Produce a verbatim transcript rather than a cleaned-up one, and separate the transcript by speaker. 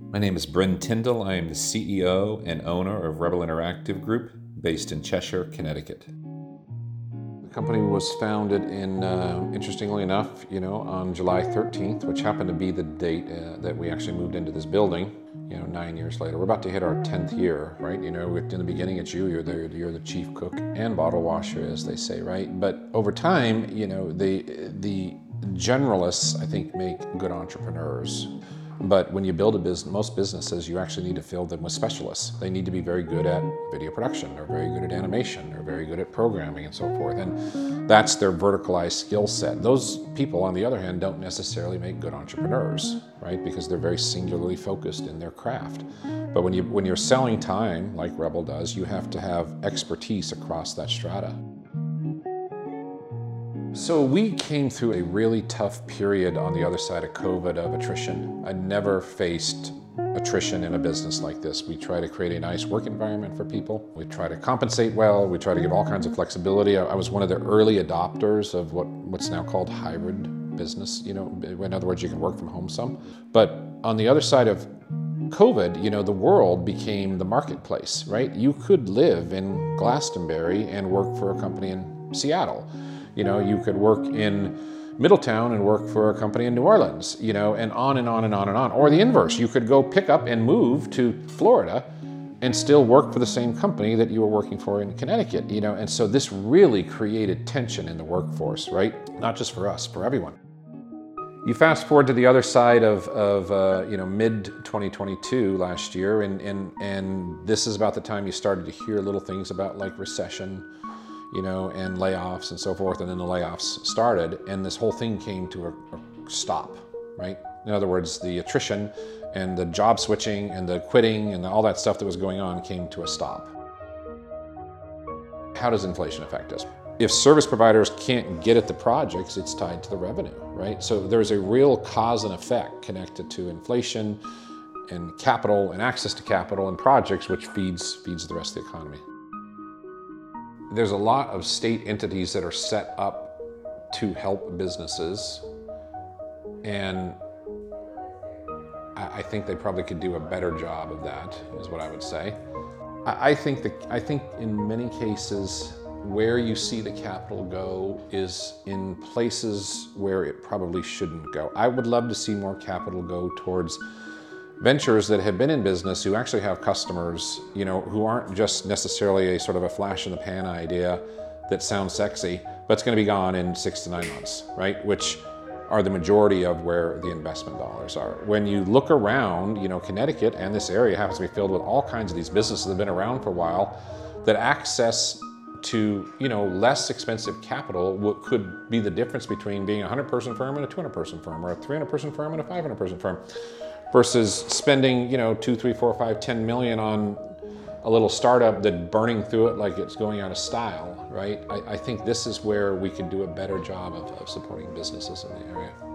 Speaker 1: My name is Bryn Tyndall. I am the C E O and owner of Rebel Interactive Group, based in Cheshire, Connecticut.
Speaker 2: The company was founded in, uh, interestingly enough, you know, on July thirteenth, which happened to be the date uh, that we actually moved into this building, you know, nine years later. We're about to hit our tenth year, right? You know, in the beginning it's you, you're the, you're the chief cook and bottle washer, as they say, right? But over time, you know, the, the generalists, I think, make good entrepreneurs. But when you build a business, most businesses, you actually need to fill them with specialists. They need to be very good at video production, or very good at animation, or very good at programming and so forth. And that's their verticalized skill set. Those people, on the other hand, don't necessarily make good entrepreneurs, right? Because they're very singularly focused in their craft. But when, you, when you're selling time, like Rebel does, you have to have expertise across that strata. So we came through a really tough period on the other side of COVID of attrition. I never faced attrition in a business like this. We try to create a nice work environment for people. We try to compensate well. We try to give all kinds of flexibility. I was one of the early adopters of what, what's now called hybrid business. You know, in other words, you can work from home some. But on the other side of COVID, you know, the world became the marketplace, right? You could live in Glastonbury and work for a company in Seattle. You know, you could work in Middletown and work for a company in New Orleans, you know, and on and on and on and on. Or the inverse, you could go pick up and move to Florida and still work for the same company that you were working for in Connecticut, you know. And so this really created tension in the workforce, right? Not just for us, for everyone. You fast forward to the other side of, of uh, you know, mid twenty twenty-two last year, and, and, and this is about the time you started to hear little things about like recession, you know, and layoffs and so forth, and then the layoffs started, and this whole thing came to a, a stop, right? In other words, the attrition and the job switching and the quitting and all that stuff that was going on came to a stop. How does inflation affect us? If service providers can't get at the projects, it's tied to the revenue, right? So there's a real cause and effect connected to inflation and capital and access to capital and projects, which feeds, feeds the rest of the economy. There's a lot of state entities that are set up to help businesses, and I think they probably could do a better job of that, is what I would say. I think that I think in many cases where you see the capital go is in places where it probably shouldn't go. I would love to see more capital go towards ventures that have been in business, who actually have customers, you know, who aren't just necessarily a sort of a flash in the pan idea that sounds sexy, but it's going to be gone in six to nine months, right? Which are the majority of where the investment dollars are. When you look around, you know, Connecticut and this area happens to be filled with all kinds of these businesses that have been around for a while, that access to, you know, less expensive capital what could be the difference between being a hundred person firm and a two hundred person firm, or a three hundred person firm and a five hundred person firm. Versus spending, you know, two, three, four, five, ten million on a little startup that burning through it like it's going out of style, right? I, I think this is where we could do a better job of, of supporting businesses in the area.